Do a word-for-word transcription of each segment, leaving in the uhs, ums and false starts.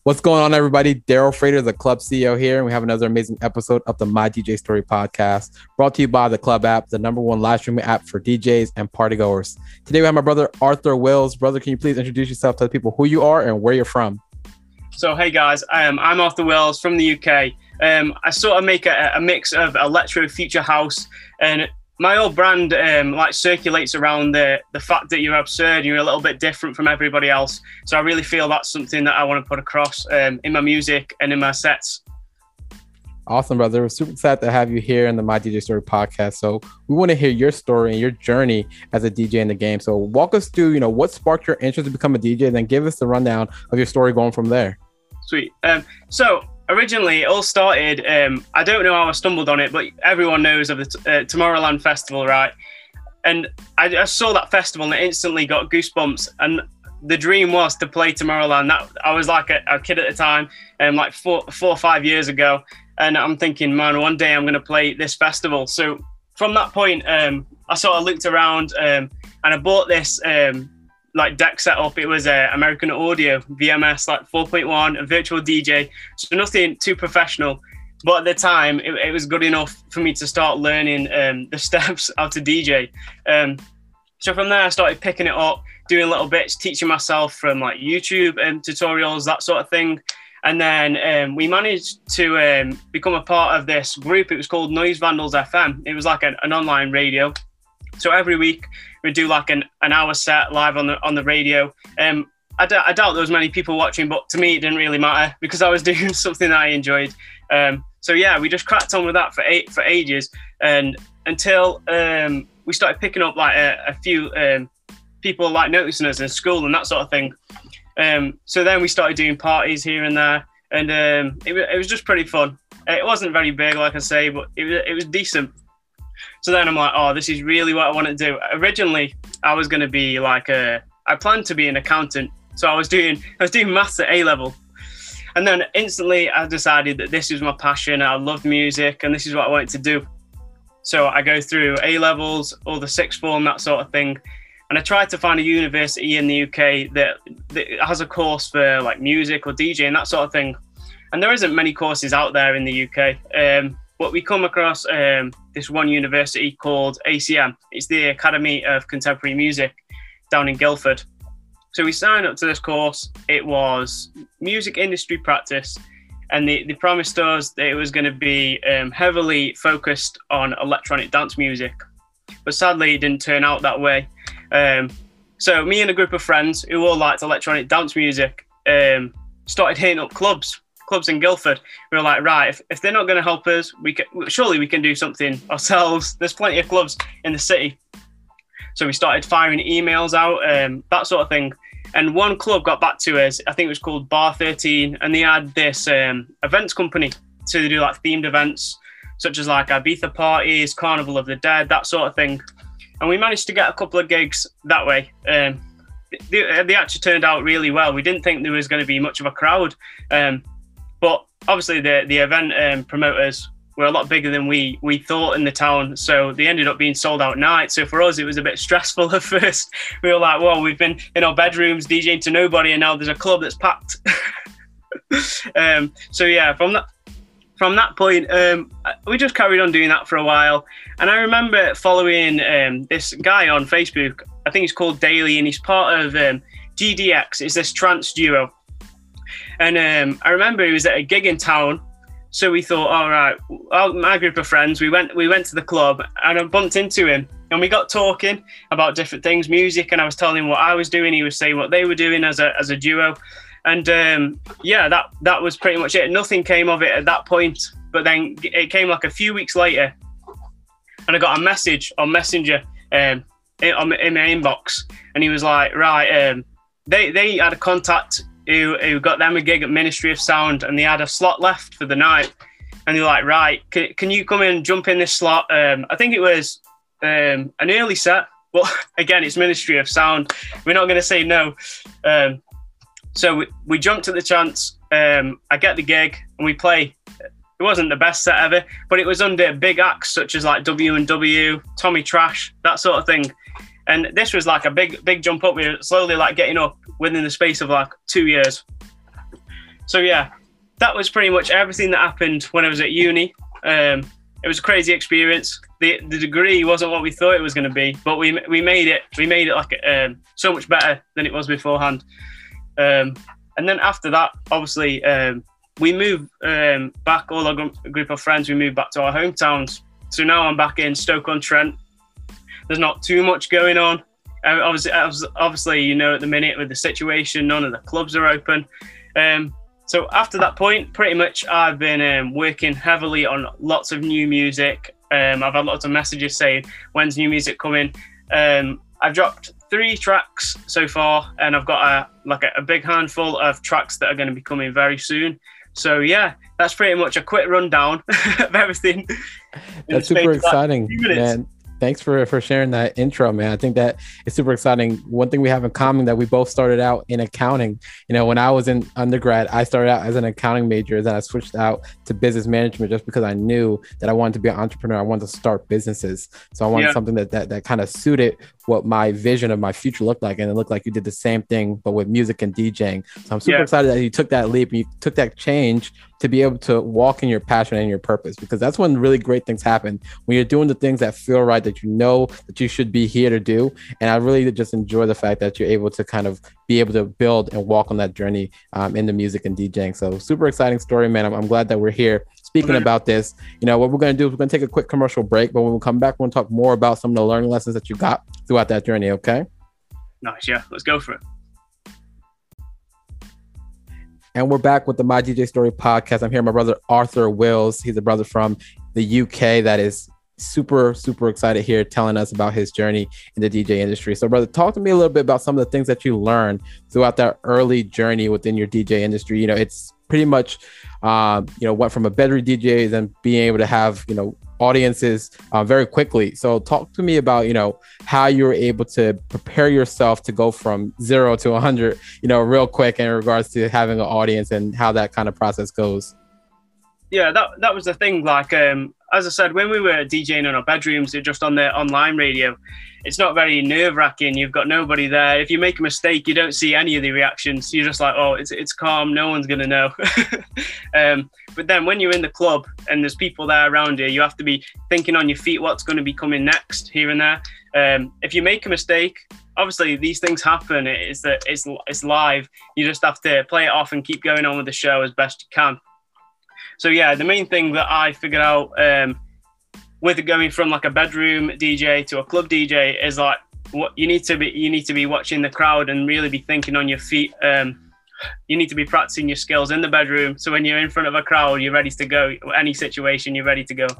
What's going on, everybody? Daryl Frater, the club C E O here, and we have another amazing episode of the My D J Story podcast, brought to you by the Club app, the number one live streaming app for D Js and partygoers. Today we have my brother Arthur Wills. Brother, can you please introduce yourself to the people who you are and where you're from? So, hey guys, um, I'm Arthur Wills from the U K. Um, I sort of make a, a mix of electro, future house, and my old brand um, like circulates around the the fact that you're absurd, you're a little bit different from everybody else. So I really feel that's something that I want to put across um, in my music and in my sets. Awesome, brother. We're super excited to have you here in the My D J Story podcast. So we want to hear your story and your journey as a D J in the game. So walk us through, you know, what sparked your interest to become a D J, and then give us the rundown of your story going from there. Sweet. Um, so originally, it all started, um, I don't know how I stumbled on it, but everyone knows of the t- uh, Tomorrowland Festival, right? And I, I saw that festival and I instantly got goosebumps. And the dream was to play Tomorrowland. That I was like a, a kid at the time, um, like four, four or five years ago. And I'm thinking, man, one day I'm going to play this festival. So from that point, um, I sort of looked around um, and I bought this um, like deck setup. It was a uh, American Audio V M S like four point one, a virtual D J, so nothing too professional, but at the time it, it was good enough for me to start learning um, the steps how to D J. Um, so from there I started picking it up, doing little bits, teaching myself from like YouTube and tutorials, that sort of thing. And then um, we managed to um, become a part of this group. It was called Noise Vandals F M. It was like an, an online radio. So every week we'd do like an, an hour set live on the on the radio. Um, I, d- I doubt there was many people watching, but to me it didn't really matter because I was doing something that I enjoyed. Um, so yeah, we just cracked on with that for eight for ages, and until um, we started picking up like a, a few um, people like noticing us in school and that sort of thing. Um, so then we started doing parties here and there, and um, it, it was just pretty fun. It wasn't very big, like I say, but it was it was decent. So then I'm like, oh, this is really what I want to do. Originally, I was going to be like a, I planned to be an accountant. So I was doing, I was doing maths at A level. And then instantly I decided that this is my passion. I loved music and this is what I wanted to do. So I go through A levels, all the sixth form, that sort of thing. And I tried to find a university in the U K that, that has a course for like music or DJing, that sort of thing. And there isn't many courses out there in the U K. Um, But we come across um, this one university called A C M. It's the Academy of Contemporary Music down in Guildford. So we signed up to this course. It was music industry practice, and they, they promised us that it was going to be um, heavily focused on electronic dance music. But sadly, it didn't turn out that way. Um, so me and a group of friends who all liked electronic dance music um, started hitting up clubs. clubs in Guildford. We were like, right, if, if they're not going to help us, we can, surely we can do something ourselves. There's plenty of clubs in the city. So we started firing emails out, um, that sort of thing. And one club got back to us, I think it was called Bar thirteen, and they had this um, events company. So they do like themed events, such as like Ibiza parties, Carnival of the Dead, that sort of thing. And we managed to get a couple of gigs that way. Um, they, they actually turned out really well. We didn't think there was going to be much of a crowd. Um, But obviously the, the event um, promoters were a lot bigger than we we thought in the town. So they ended up being sold out nights. So for us, it was a bit stressful at first. We were like, well, we've been in our bedrooms DJing to nobody, and now there's a club that's packed. um, so yeah, from that from that point, um, we just carried on doing that for a while. And I remember following um, this guy on Facebook. I think he's called Daly, and he's part of um, G D X. It's this trance duo. And um, I remember he was at a gig in town, so we thought, all right, well, my group of friends, we went we went to the club, and I bumped into him, and we got talking about different things, music, and I was telling him what I was doing, he was saying what they were doing as a as a duo, and um, yeah, that that was pretty much it. Nothing came of it at that point, but then it came like a few weeks later, and I got a message on Messenger um, in, on, in my inbox, and he was like, right, um, they they had a contact Who, who got them a gig at Ministry of Sound, and they had a slot left for the night, and they're like, right, can, can you come in and jump in this slot? Um, I think it was um, an early set, but again, it's Ministry of Sound. We're not going to say no. Um, so we, we jumped at the chance. Um, I get the gig and we play. It wasn't the best set ever, but it was under big acts such as like W and W, Tommy Trash, that sort of thing. And this was like a big, big jump up. We were slowly like getting up within the space of like two years. So yeah, that was pretty much everything that happened when I was at uni. Um, it was a crazy experience. The the degree wasn't what we thought it was going to be, but we we made it. We made it like um, so much better than it was beforehand. Um, and then after that, obviously, um, we moved um, back. All our gr- group of friends, we moved back to our hometowns. So now I'm back in Stoke-on-Trent. There's not too much going on. Uh, obviously, obviously, you know, at the minute with the situation, none of the clubs are open. Um, so after that point, pretty much I've been um, working heavily on lots of new music. Um, I've had lots of messages saying, when's new music coming? Um, I've dropped three tracks so far, and I've got a like a, a big handful of tracks that are going to be coming very soon. So yeah, that's pretty much a quick rundown of everything. That's super exciting, man. Thanks for, for sharing that intro, man. I think that it's super exciting. One thing we have in common that we both started out in accounting. You know, when I was in undergrad, I started out as an accounting major, then I switched out to business management just because I knew that I wanted to be an entrepreneur. I wanted to start businesses. So I wanted yeah. something that, that that kind of suited what my vision of my future looked like. And it looked like you did the same thing, but with music and DJing. So I'm super yeah. excited that you took that leap and you took that change to be able to walk in your passion and your purpose, because that's when really great things happen, when you're doing the things that feel right, that you know that you should be here to do. And I really just enjoy the fact that you're able to kind of be able to build and walk on that journey um, into music and DJing. So super exciting story, man. I'm, I'm glad that we're here speaking okay. about this. You know, what we're going to do is we're going to take a quick commercial break, but when we come back, we're going to talk more about some of the learning lessons that you got throughout that journey. Okay. Nice. Yeah. Let's go for it. And we're back with the My D J Story podcast. I'm here with my brother, Arthur Wills. He's a brother from the U K that is super, super excited here telling us about his journey in the D J industry. So, brother, talk to me a little bit about some of the things that you learned throughout that early journey within your D J industry. You know, it's pretty much, um, you know, went from a bedroom D J and being able to have, you know, audiences uh, very quickly. So talk to me about, you know, how you were able to prepare yourself to go from zero to one hundred, you know, real quick in regards to having an audience and how that kind of process goes. Yeah, that that was the thing. Like, um, as I said, when we were DJing in our bedrooms, just on the online radio, it's not very nerve-wracking. You've got nobody there. If you make a mistake, you don't see any of the reactions. You're just like, oh, it's it's calm. No one's going to know. um, but then when you're in the club and there's people there around you, you have to be thinking on your feet what's going to be coming next here and there. Um, if you make a mistake, obviously these things happen. It's, that it's, it's live. You just have to play it off and keep going on with the show as best you can. So yeah, the main thing that I figured out um, with going from like a bedroom D J to a club D J is like what you need to be. You need to be watching the crowd and really be thinking on your feet. Um, you need to be practicing your skills in the bedroom. So when you're in front of a crowd, you're ready to go. Any situation, you're ready to go.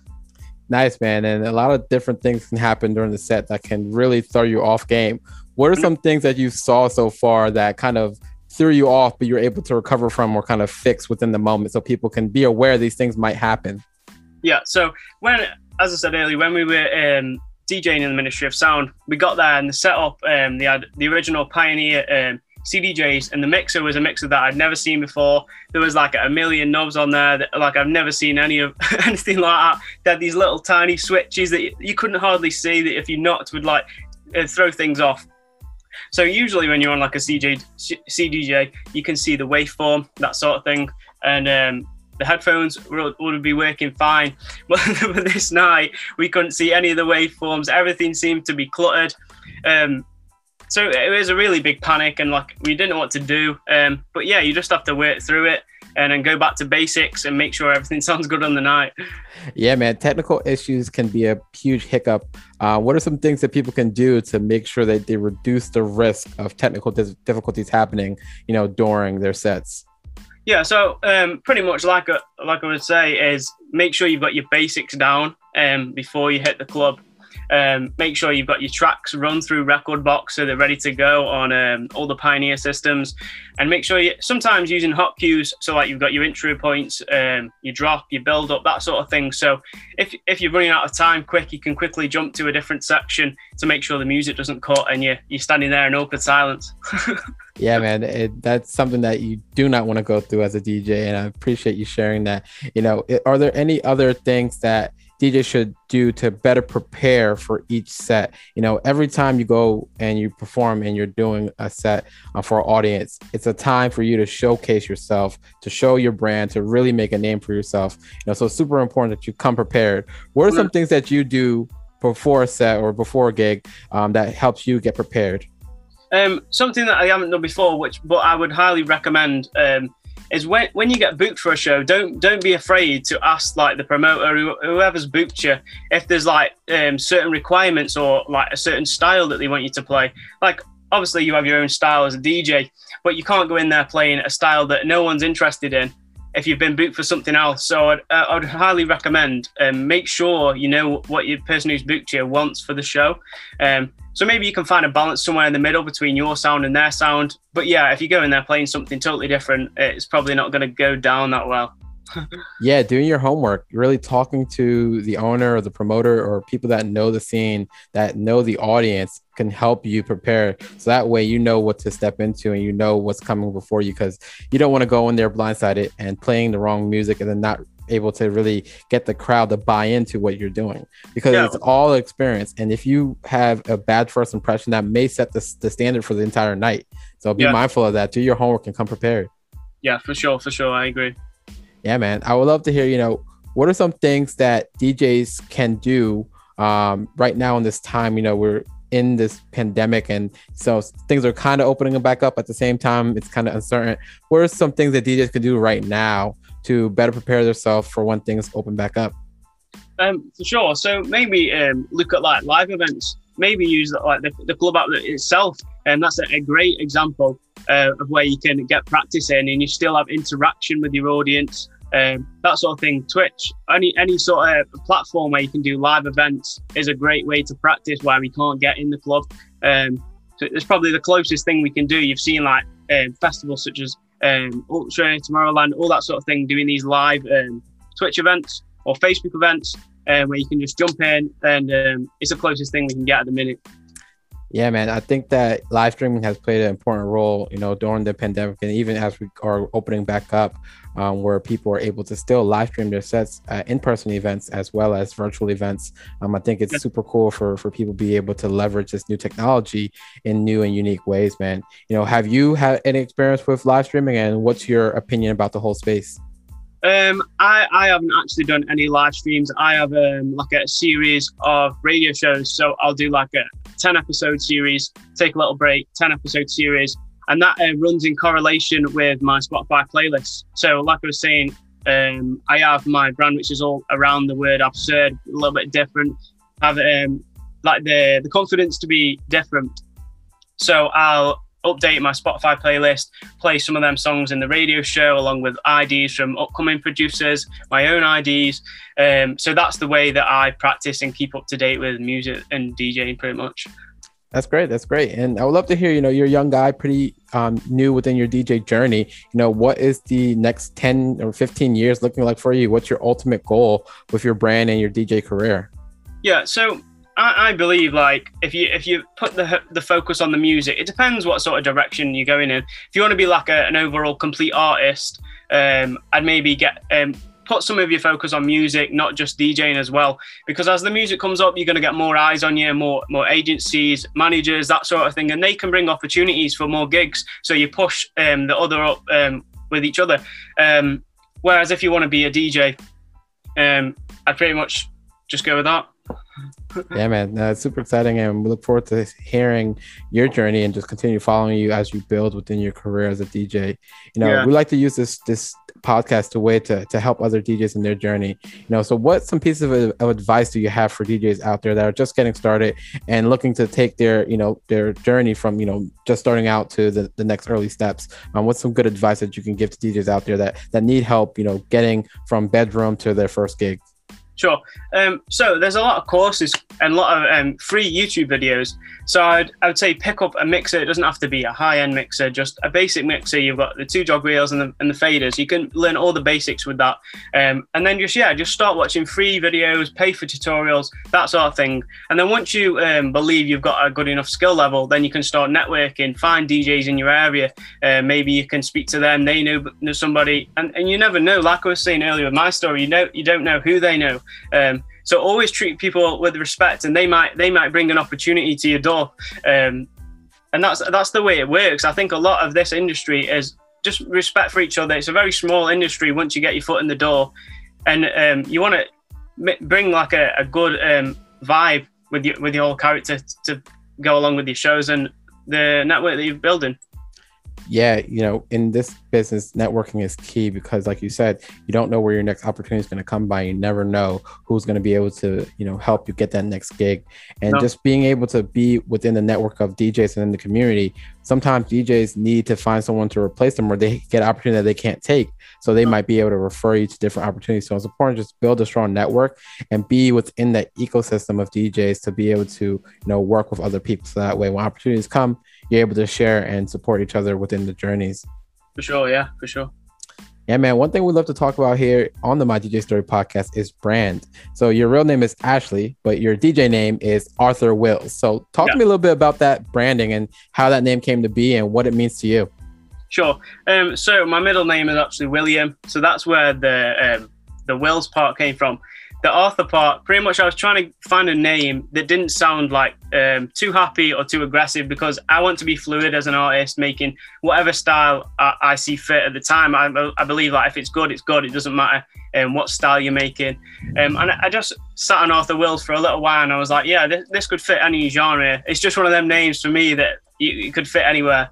Nice, man. And a lot of different things can happen during the set that can really throw you off game. What are some things that you saw so far that kind of threw you off, but you're able to recover from or kind of fix within the moment so people can be aware these things might happen? Yeah. So when, as I said earlier, when we were um, DJing in the Ministry of Sound, we got there and the setup, um, they had the original Pioneer um, C D Js, and the mixer was a mixer that I'd never seen before. There was like a million knobs on there that, like, I've never seen any of anything like that. They had these little tiny switches that you, you couldn't hardly see, that if you knocked would like uh, throw things off. So usually when you're on like a C J, C D J, you can see the waveform, that sort of thing. And um, the headphones would, would be working fine. But this night, we couldn't see any of the waveforms. Everything seemed to be cluttered. Um, so it was a really big panic and like we didn't know what to do. Um, but yeah, you just have to work through it and then go back to basics and make sure everything sounds good on the night. Yeah, man. Technical issues can be a huge hiccup. Uh, what are some things that people can do to make sure that they reduce the risk of technical dis- difficulties happening, you know, during their sets? Yeah, so um, pretty much like a, like I would say is make sure you've got your basics down um, before you hit the club. Um, make sure you've got your tracks run through Rekordbox so they're ready to go on um, all the Pioneer systems, and make sure you sometimes using hot cues, so like you've got your intro points, um, your drop, your build up, that sort of thing. So if if you're running out of time quick, you can quickly jump to a different section to make sure the music doesn't cut and you you're standing there in awkward silence. Yeah, man, it, that's something that you do not want to go through as a D J, and I appreciate you sharing that. You know, it, are there any other things that D Js should do to better prepare for each set? You know, every time you go and you perform and you're doing a set uh, for an audience, it's a time for you to showcase yourself, to show your brand, to really make a name for yourself. You know, so it's super important that you come prepared. What are some things that you do before a set or before a gig um, that helps you get prepared? Um, something that I haven't done before, which but I would highly recommend, um, is when when you get booked for a show, don't don't be afraid to ask like the promoter, who, whoever's booked you, if there's like um, certain requirements or like a certain style that they want you to play. Like obviously you have your own style as a D J, but you can't go in there playing a style that no one's interested in if you've been booked for something else. So I'd, uh, I'd highly recommend um, make sure you know what your person who's booked you wants for the show. Um, so maybe you can find a balance somewhere in the middle between your sound and their sound. But yeah, if you go in there playing something totally different, it's probably not going to go down that well. Yeah, doing your homework, really talking to the owner or the promoter or people that know the scene, that know the audience, can help you prepare. So that way you know what to step into and you know what's coming before you, because you don't want to go in there blindsided and playing the wrong music and then not able to really get the crowd to buy into what you're doing, because yeah. It's all experience. And if you have a bad first impression, that may set the, the standard for the entire night. So be yeah. mindful of that. Do your homework and come prepared. Yeah, for sure. For sure. I agree. Yeah, man. I would love to hear, you know, what are some things that D Js can do um, right now in this time? You know, we're in this pandemic, and so things are kind of opening back up. At the same time, it's kind of uncertain. What are some things that D Js can do right now to better prepare themselves for when things open back up? Um, for sure. So maybe um, look at like live events. Maybe use like the, the club app itself, and that's a, a great example uh, of where you can get practice in, and you still have interaction with your audience. Um, that sort of thing. Twitch, any any sort of platform where you can do live events is a great way to practice where we can't get in the club. Um, so it's probably the closest thing we can do. You've seen like um, festivals such as um, Ultra, Tomorrowland, all that sort of thing, doing these live um, Twitch events or Facebook events um, where you can just jump in, and um, it's the closest thing we can get at the minute. Yeah, man. I think that live streaming has played an important role, you know, during the pandemic, and even as we are opening back up, um, where people are able to still live stream their sets at in-person events as well as virtual events. Um, I think it's super cool for for people to be able to leverage this new technology in new and unique ways, man. You know, have you had any experience with live streaming, and what's your opinion about the whole space? Um, I, I haven't actually done any live streams. I have um, like a series of radio shows. So I'll do like a ten episode series, take a little break, ten episode series. And that uh, runs in correlation with my Spotify playlist. So like I was saying, um, I have my brand, which is all around the word absurd, a little bit different. I have um, like the, the confidence to be different. So I'll update my Spotify playlist, play some of them songs in the radio show along with I Ds from upcoming producers, my own I Ds. Um, so that's the way that I practice and keep up to date with music and DJing pretty much. That's great. That's great. And I would love to hear, you know, you're a young guy, pretty um, new within your D J journey. You know, what is the next ten or fifteen years looking like for you? What's your ultimate goal with your brand and your D J career? Yeah, so I, I believe like if you if you put the the focus on the music, it depends what sort of direction you're going in. If you want to be like a, an overall complete artist, um, I'd maybe get um, put some of your focus on music, not just DJing as well. Because as the music comes up, you're going to get more eyes on you, more more agencies, managers, that sort of thing, and they can bring opportunities for more gigs. So you push um, the other up um, with each other. Um, whereas if you want to be a D J, um, I'd pretty much just go with that. Yeah, man, uh, it's super exciting, and we look forward to hearing your journey and just continue following you as you build within your career as a D J. You know, yeah. we like to use this this podcast a way to to help other D Js in their journey. You know, so what some pieces of, of advice do you have for D Js out there that are just getting started and looking to take their you know their journey from you know just starting out to the, the next early steps? Um, what's some good advice that you can give to D Js out there that that need help, you know, getting from bedroom to their first gig? Sure. Um, so there's a lot of courses and a lot of um, free YouTube videos. So I'd, I would say pick up a mixer. It doesn't have to be a high-end mixer, just a basic mixer. You've got the two jog wheels and the, and the faders. You can learn all the basics with that. Um, and then just, yeah, just start watching free videos, pay for tutorials, that sort of thing. And then once you um, believe you've got a good enough skill level, then you can start networking, find D Js in your area. Uh, maybe you can speak to them. They know, know somebody. And, and you never know, like I was saying earlier with my story, you know, you don't know who they know. Um, So always treat people with respect, and they might they might bring an opportunity to your door. Um, and that's that's the way it works. I think a lot of this industry is just respect for each other. It's a very small industry once you get your foot in the door, and um, you want to m- bring like a, a good um, vibe with your with your whole character to go along with your shows and the network that you're building. Yeah, you know, in this business, networking is key because, like you said, you don't know where your next opportunity is going to come by. You never know who's going to be able to, you know, help you get that next gig. And no. just being able to be within the network of D Js and in the community, sometimes D Js need to find someone to replace them, or they get an opportunity that they can't take. So they no. might be able to refer you to different opportunities. So it's important to just build a strong network and be within that ecosystem of D Js to be able to, you know, work with other people. So that way, when opportunities come, you're able to share and support each other within the journeys. For sure, yeah, for sure. Yeah, man. One thing we love to talk about here on the My D J Story podcast is brand. So your real name is Ashley, but your D J name is Arthur Wills. So talk yeah. to me a little bit about that branding and how that name came to be and what it means to you. Sure. Um, so my middle name is actually William. So that's where the um, the Wills part came from. The Arthur part, pretty much I was trying to find a name that didn't sound like um, too happy or too aggressive, because I want to be fluid as an artist, making whatever style I, I see fit at the time. I, I believe like if it's good, it's good. It doesn't matter um, what style you're making. Um, and I just sat on Arthur Wills for a little while and I was like, yeah, this, this could fit any genre. It's just one of them names for me that you, you could fit anywhere.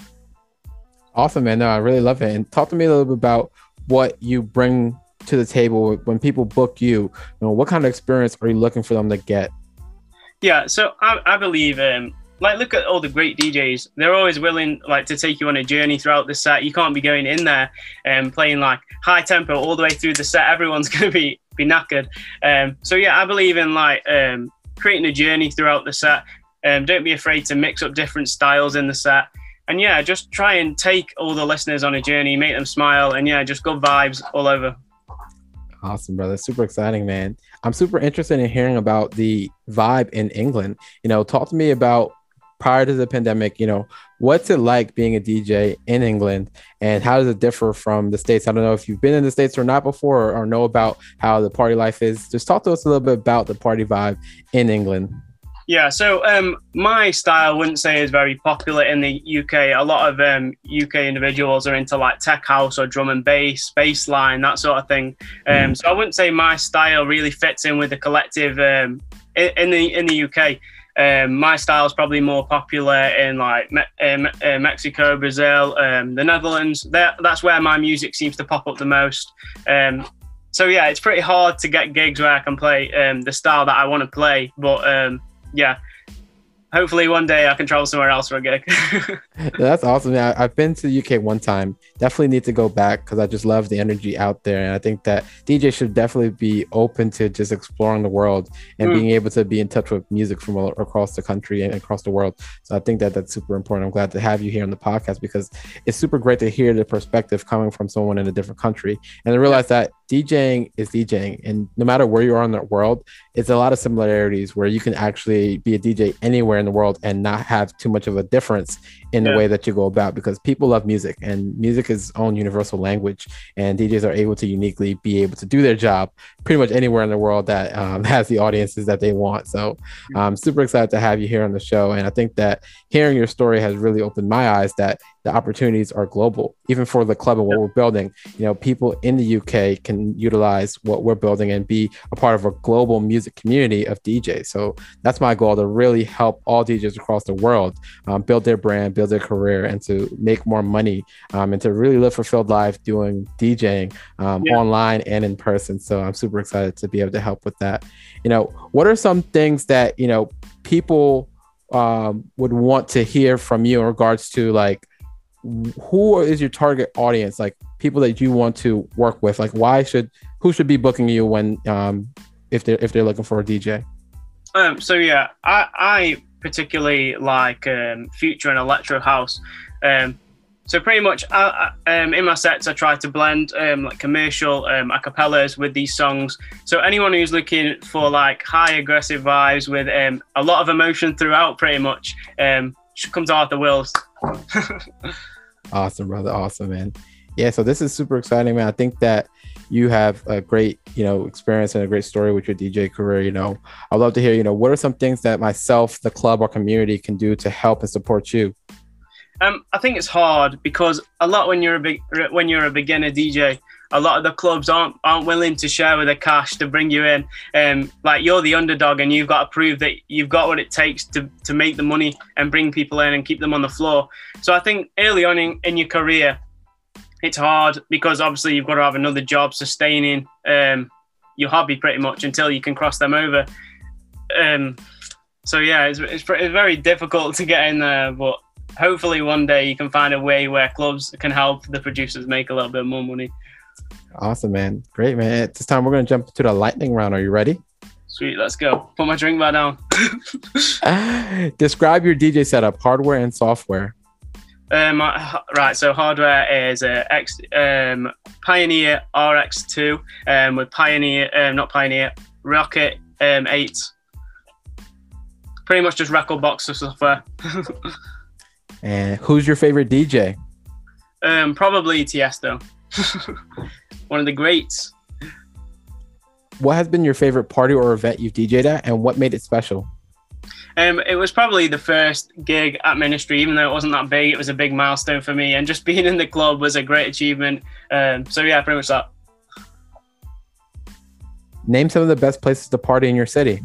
Awesome, man. No, I really love it. And talk to me a little bit about what you bring to the table when people book you. You know, what kind of experience are you looking for them to get? Yeah, so I, I believe, um, like, look at all the great D Js. They're always willing, like, to take you on a journey throughout the set. You can't be going in there and playing like high tempo all the way through the set. Everyone's going to be be knackered. Um, so yeah, I believe in like um, creating a journey throughout the set. Um, don't be afraid to mix up different styles in the set. And yeah, just try and take all the listeners on a journey, make them smile, and yeah, just good vibes all over. Awesome, brother. Super exciting, man. I'm super interested in hearing about the vibe in England. You know, talk to me about prior to the pandemic, you know, what's it like being a D J in England and how does it differ from the States? I don't know if you've been in the States or not before, or, or know about how the party life is. Just talk to us a little bit about the party vibe in England. Yeah, so um, my style I wouldn't say is very popular in the U K. A lot of um, U K individuals are into like tech house or drum and bass, bass line, that sort of thing. Um, so I wouldn't say my style really fits in with the collective um, in, in the in the U K. Um, my style is probably more popular in like Me- uh, uh, Mexico, Brazil, um, the Netherlands. That, that's where my music seems to pop up the most. Um, so yeah, it's pretty hard to get gigs where I can play um, the style that I want to play, but um, yeah, hopefully one day I can travel somewhere else for a gig. That's awesome. I, I've been to the U K one time. Definitely need to go back because I just love the energy out there. And I think that D Js should definitely be open to just exploring the world and mm. being able to be in touch with music from all across the country and across the world. So I think that that's super important. I'm glad to have you here on the podcast because it's super great to hear the perspective coming from someone in a different country and to realize that DJing is DJing. And no matter where you are in the world, it's a lot of similarities where you can actually be a D J anywhere in the world and not have too much of a difference in yeah. the way that you go about, because people love music and music is its own universal language, and D Js are able to uniquely be able to do their job pretty much anywhere in the world that um, has the audiences that they want. So I'm super excited to have you here on the show. And I think that hearing your story has really opened my eyes that the opportunities are global, even for the club and what we're building. You know, people in the U K can utilize what we're building and be a part of a global music community of D Js. So that's my goal, to really help all D Js across the world um, build their brand, build their career, and to make more money um, and to really live fulfilled life doing DJing um, yeah. online and in person. So I'm super excited to be able to help with that. You know, what are some things that, you know, people um, would want to hear from you in regards to, like, who is your target audience, like people that you want to work with? Like, why should, who should be booking you when, um, if they're, if they're looking for a D J? Um, so yeah, I, I particularly like um, future and electro house. Um, so pretty much I, I, um, in my sets, I try to blend um, like commercial um, acapellas with these songs. So anyone who's looking for like high aggressive vibes with um, a lot of emotion throughout, pretty much, um, should come to Arthur Wills. Awesome, brother. Awesome, man. Yeah, so this is super exciting, man. I think that, you have a great, you know, experience and a great story with your D J career. You know, I'd love to hear, you know, what are some things that myself, the club, or community can do to help and support you? Um, I think it's hard because a lot when you're a big when you're a beginner D J, a lot of the clubs aren't aren't willing to share with the cash to bring you in. Um, like you're the underdog and you've got to prove that you've got what it takes to to make the money and bring people in and keep them on the floor. So I think early on in, in your career, it's hard because obviously you've got to have another job sustaining um, your hobby pretty much until you can cross them over. Um, so yeah, it's, it's, it's very difficult to get in there, but hopefully one day you can find a way where clubs can help the producers make a little bit more money. Awesome, man. Great, man. At this time, we're going to jump to the lightning round. Are you ready? Sweet, let's go. Put my drink back down. Describe your D J setup, hardware and software. Um, right, so hardware is a X, um, Pioneer R X two um, with Pioneer, um, not Pioneer, Rocket um, eight. Pretty much just record box software. And who's your favorite D J? Um, probably Tiesto. One of the greats. What has been your favorite party or event you've D J'd at, and what made it special? Um, it was probably the first gig at Ministry, even though it wasn't that big. It was a big milestone for me, and just being in the club was a great achievement. Um, so yeah, pretty much that. Name some of the best places to party in your city.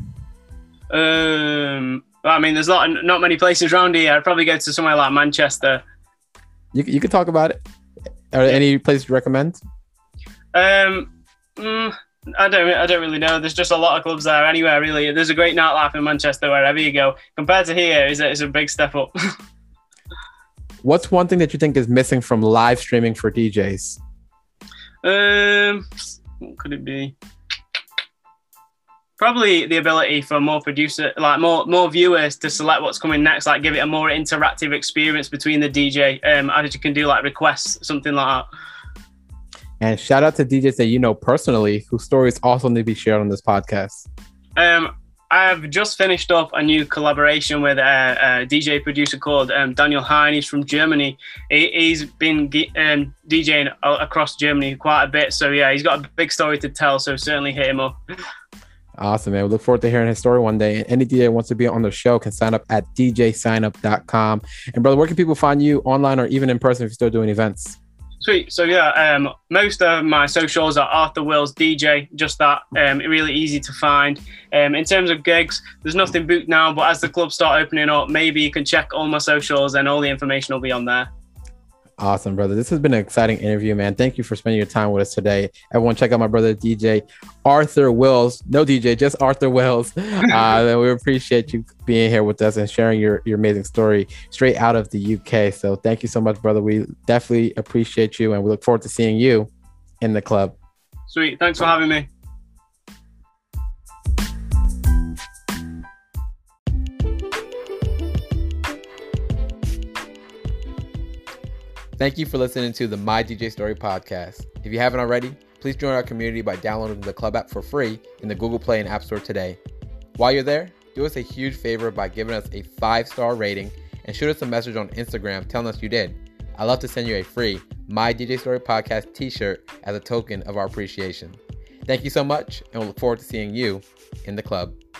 Um, well, I mean, there's not not many places around here. I'd probably go to somewhere like Manchester. You you could talk about it. Are there any places you recommend? Um, mm, I don't I don't really know. There's just a lot of clubs there anywhere, really. There's a great nightlife in Manchester wherever you go. Compared to here, it's a, it's a big step up. What's one thing that you think is missing from live streaming for D Js? Um, what could it be? Probably the ability for more producer, like more more viewers to select what's coming next, like give it a more interactive experience between the D J. Um, as you can do like requests, something like that. And shout out to D Js that you know personally, whose stories also need to be shared on this podcast. Um, I've just finished up a new collaboration with a, a D J producer called um, Daniel Hein. He's from Germany. He, he's been um, DJing across Germany quite a bit. So yeah, he's got a big story to tell. So certainly hit him up. Awesome, man. We look forward to hearing his story one day. And any D J that wants to be on the show can sign up at d j sign up dot com. And brother, where can people find you online or even in person if you're still doing events? Sweet. So yeah, um, most of my socials are Arthur Wills D J, just that. Um, really easy to find. Um, in terms of gigs, there's nothing booked now, but as the clubs start opening up, maybe you can check all my socials and all the information will be on there. Awesome, brother. This has been an exciting interview, man. Thank you for spending your time with us today. Everyone check out my brother, D J Arthur Wills. No D J, just Arthur Wills. Uh, we appreciate you being here with us and sharing your, your amazing story straight out of the U K. So thank you so much, brother. We definitely appreciate you, and we look forward to seeing you in the club. Sweet. Thanks for having me. Thank you for listening to the My D J Story podcast. If you haven't already, please join our community by downloading the Club app for free in the Google Play and App Store today. While you're there, do us a huge favor by giving us a five-star rating and shoot us a message on Instagram telling us you did. I'd love to send you a free My D J Story podcast t-shirt as a token of our appreciation. Thank you so much, and we'll look forward to seeing you in the club.